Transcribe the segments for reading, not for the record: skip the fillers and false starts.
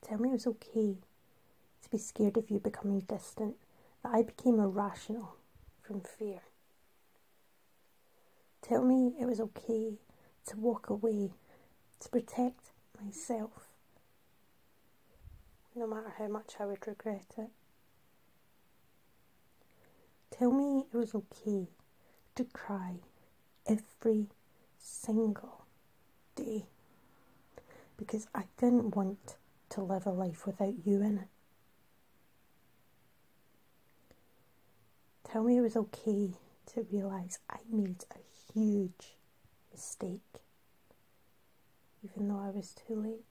Tell me it was okay to be scared of you becoming distant, that I became irrational from fear. Tell me it was okay to walk away, to protect myself, no matter how much I would regret it. Tell me it was okay to cry every single day, because I didn't want to live a life without you in it. Tell me it was okay to realise I made a huge mistake, even though I was too late.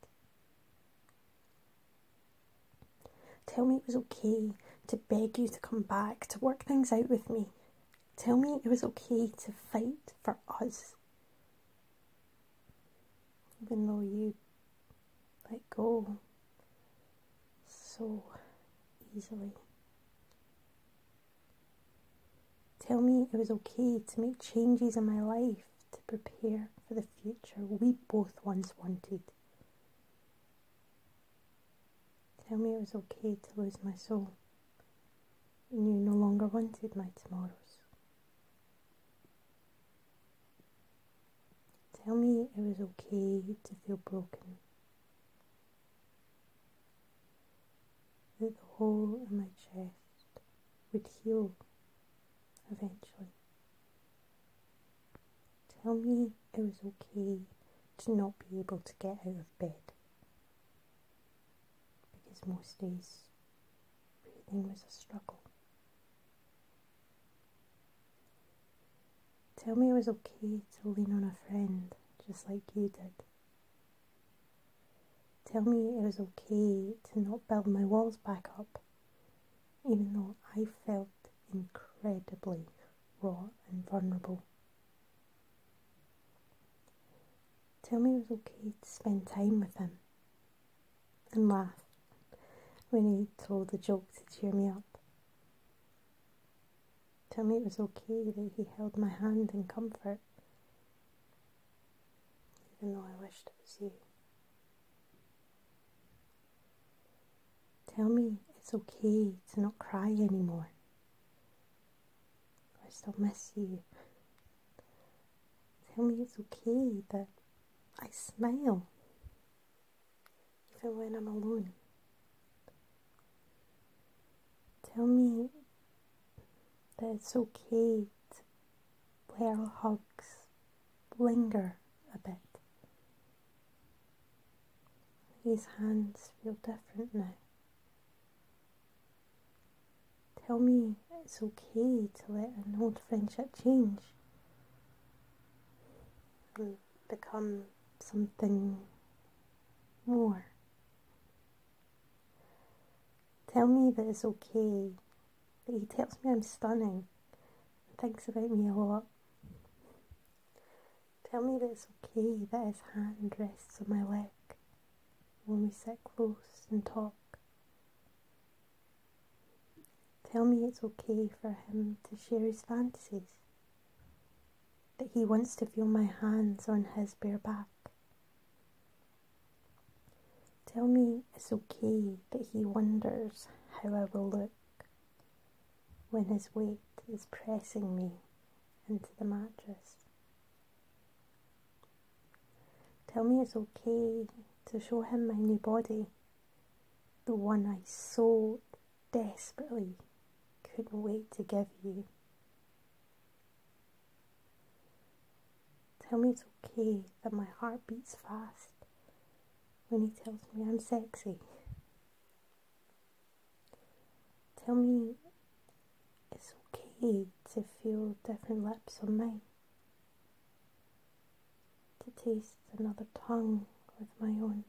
Tell me it was okay to beg you to come back, to work things out with me. Tell me it was okay to fight for us, even though you let go so easily. Tell me it was okay to make changes in my life to prepare for the future we both once wanted. Tell me it was okay to lose my soul and you no longer wanted my tomorrows. Tell me it was okay to feel broken, that the hole in my chest would heal eventually. Tell me it was okay to not be able to get out of bed, because most days breathing was a struggle. Tell me it was okay to lean on a friend just like you did. Tell me it was okay to not build my walls back up, even though I felt incredibly raw and vulnerable. Tell me it was okay to spend time with him and laugh when he told a joke to cheer me up. Tell me it was okay that he held my hand in comfort, even though I wished it was you. Tell me it's okay to not cry anymore. I still miss you. Tell me it's okay that I smile, even when I'm alone. Tell me that it's okay to let our hugs linger a bit. These hands feel different now. Tell me it's okay to let an old friendship change and become something more. Tell me that it's okay that he tells me I'm stunning and thinks about me a lot. Tell me that it's okay that his hand rests on my leg when we sit close and talk. Tell me it's okay for him to share his fantasies, that he wants to feel my hands on his bare back. Tell me it's okay that he wonders how I will look when his weight is pressing me into the mattress. Tell me it's okay to show him my new body, the one I so desperately couldn't wait to give you. Tell me it's okay that my heart beats fast when he tells me I'm sexy. Tell me it's okay to feel different lips on mine, to taste another tongue with my own.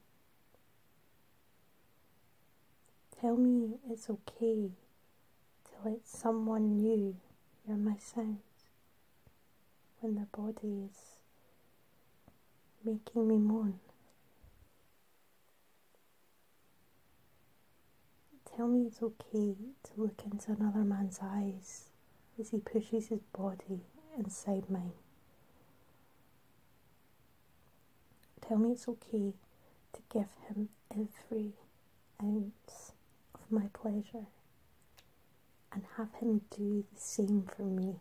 Tell me it's okay to let someone new hear my sounds when their body is making me moan. Tell me it's okay to look into another man's eyes as he pushes his body inside mine. Tell me it's okay to give him every do the same for me.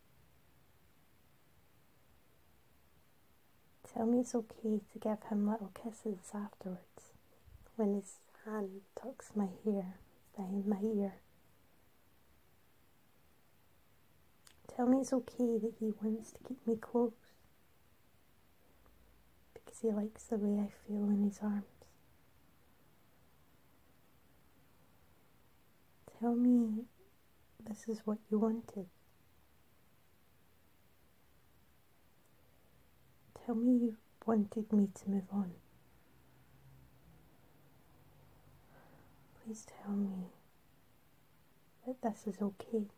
Tell me it's okay to give him little kisses afterwards, when his hand tucks my hair behind my ear. Tell me it's okay that he wants to keep me close, because he likes the way I feel in his arms. Tell me this is what you wanted. Tell me you wanted me to move on. Please tell me that this is okay.